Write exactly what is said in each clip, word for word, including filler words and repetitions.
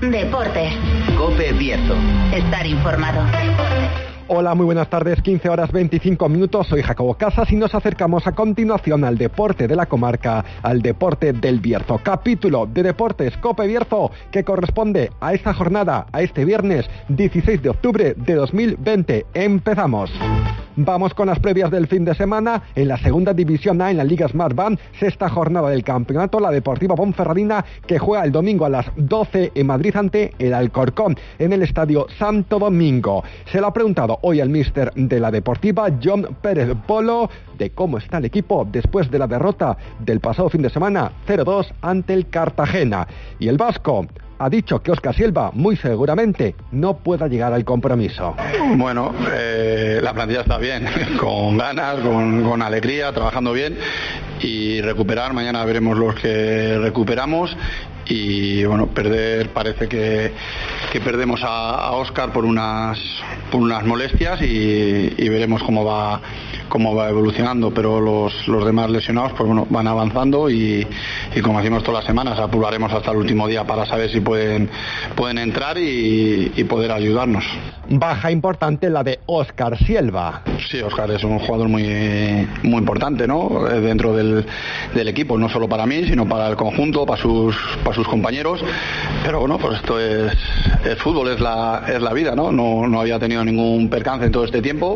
Deportes. COPE Bierzo. Estar informado. Hola, muy buenas tardes, quince horas veinticinco minutos, soy Jacobo Casas y nos acercamos a continuación al deporte de la comarca, al deporte del Bierzo. Capítulo de Deportes COPE Bierzo que corresponde a esta jornada, a este viernes dieciséis de octubre de dos mil veinte. Empezamos. Vamos con las previas del fin de semana. En la segunda división A, en la Liga Smartbank, sexta jornada del campeonato, la Deportiva Ponferradina, que juega el domingo a las doce en Madrid ante el Alcorcón, en el Estadio Santo Domingo. Se lo ha preguntado hoy al míster de la Deportiva, John Pérez Polo, de cómo está el equipo después de la derrota del pasado fin de semana cero dos ante el Cartagena. Y el vasco ha dicho que Óscar Silva muy seguramente no pueda llegar al compromiso. Bueno, eh, la plantilla está bien, con ganas, con, con alegría, trabajando bien y recuperar. Mañana veremos los que recuperamos. Y bueno, perder, parece que, que perdemos a, a Óscar por unas por unas molestias y, y veremos cómo va cómo va evolucionando, pero los, los demás lesionados pues bueno, van avanzando y, y como hacemos todas las semanas, apuraremos hasta el último día para saber si pueden, pueden entrar y, y poder ayudarnos. Baja importante la de Óscar Silva. Sí, Óscar es un jugador muy muy importante, ¿no? Dentro del, del equipo, no solo para mí, sino para el conjunto, para sus para sus compañeros, pero bueno, pues esto es, es fútbol, es la es la vida, ¿no? No no había tenido ningún percance en todo este tiempo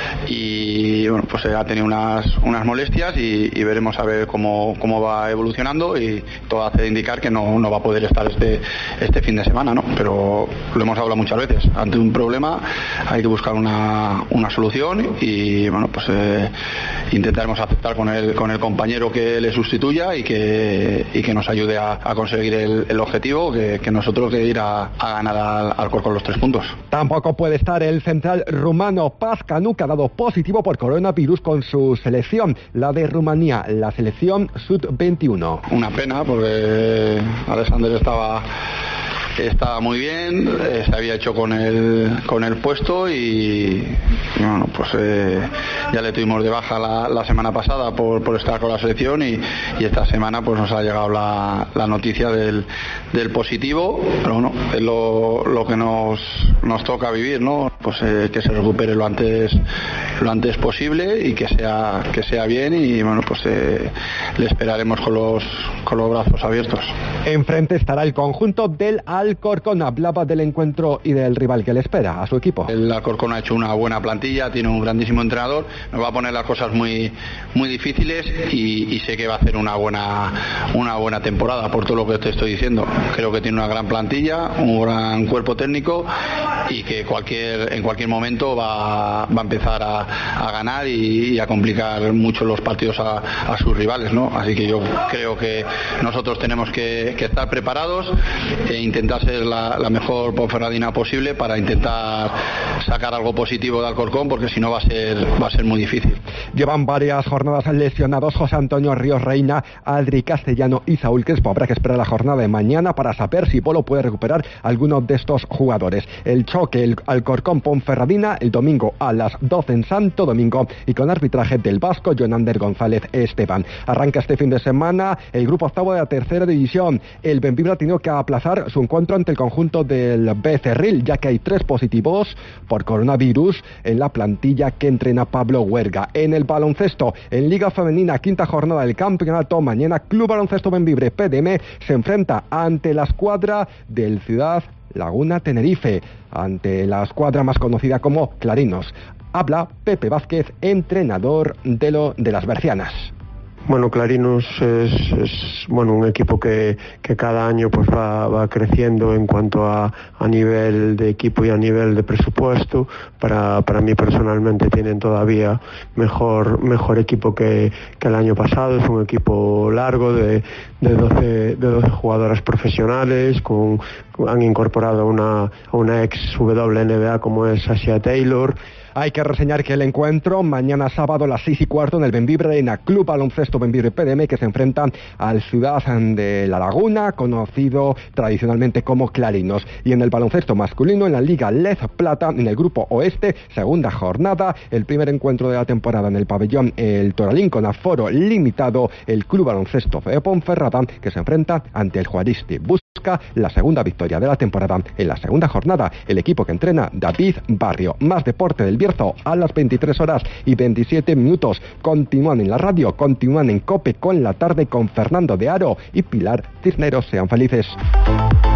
y bueno, pues ha tenido unas unas molestias y, y veremos a ver cómo cómo va evolucionando y todo hace indicar que no no va a poder estar este este fin de semana, ¿no? Pero lo hemos hablado muchas veces, ante un problema hay que buscar una una solución y bueno, pues eh, intentaremos aceptar con el con el compañero que le sustituya y que y que nos ayude a, a conseguir el, el objetivo que, que nosotros de ir a, a ganar al Alcorcón los tres puntos. Tampoco puede estar el central rumano Pascanu, que ha dado positivo por coronavirus con su selección, la de Rumanía, la selección sub veintiuno. Una pena porque Alexander estaba Estaba muy bien, eh, se había hecho con el con el puesto y bueno, pues eh, ya le tuvimos de baja la, la semana pasada por, por estar con la selección y, y esta semana pues nos ha llegado la, la noticia del, del positivo, pero bueno, es lo, lo que nos, nos toca vivir, ¿no? Pues eh, que se recupere lo antes lo antes posible y que sea que sea bien y bueno, pues eh, le esperaremos con los con los brazos abiertos. Enfrente estará el conjunto del Alcorcón. Hablaba del encuentro y del rival que le espera a su equipo. El Alcorcón ha hecho una buena plantilla, tiene un grandísimo entrenador, nos va a poner las cosas muy muy difíciles y, y sé que va a hacer una buena una buena temporada por todo lo que te estoy diciendo. Creo que tiene una gran plantilla, un gran cuerpo técnico y que cualquier en cualquier momento va, va a empezar a, a ganar y, y a complicar mucho los partidos a, a sus rivales, ¿no? Así que yo creo que nosotros tenemos que, que estar preparados e intentar ser la, la mejor Ponferradina posible para intentar sacar algo positivo de Alcorcón, porque si no va a ser va a ser muy difícil. Llevan varias jornadas lesionados José Antonio Ríos Reina, Adri Castellano y Saúl Crespo. Habrá que esperar la jornada de mañana para saber si Polo puede recuperar alguno de estos jugadores. El choque, el Alcorcón Ponferradina, el domingo a las doce en Santo Domingo y con arbitraje del vasco Jonander González Esteban. Arranca este fin de semana el grupo octavo de la tercera división. El Bembibre ha tenido que aplazar su encuentro ante el conjunto del Becerril, ya que hay tres positivos por coronavirus en la plantilla que entrena Pablo Huerga. En el baloncesto, en Liga Femenina, quinta jornada del campeonato, mañana Club Baloncesto Bembibre P D M se enfrenta ante la escuadra del Ciudad Laguna Tenerife, ante la escuadra más conocida como Clarinos. Habla Pepe Vázquez, entrenador de, lo, de las Bercianas. Bueno, Clarinos es, es bueno un equipo que, que cada año pues va, va creciendo en cuanto a, a nivel de equipo y a nivel de presupuesto. Para, para mí personalmente tienen todavía mejor mejor equipo que, que el año pasado. Es un equipo largo de, de, doce, de doce jugadoras profesionales, con, han incorporado una, a una ex W N B A como es Asia Taylor. Hay que reseñar que el encuentro mañana sábado a las seis y cuarto en el Bembibre Arena, Club Baloncesto Bembibre P D M, que se enfrenta al Ciudad de La Laguna, conocido tradicionalmente como Clarinos. Y en el baloncesto masculino, en la Liga Lez Plata, en el Grupo Oeste, segunda jornada, el primer encuentro de la temporada en el pabellón El Toralín, con aforo limitado, el Club Baloncesto de Ponferrada, que se enfrenta ante el Juaristi Busca busca la segunda victoria de la temporada en la segunda jornada. El equipo que entrena David Barrio. Más deporte del Bierzo a las veintitrés horas y veintisiete minutos. Continúan en la radio, continúan en COPE con la tarde con Fernando de Aro y Pilar Cisneros. Sean felices.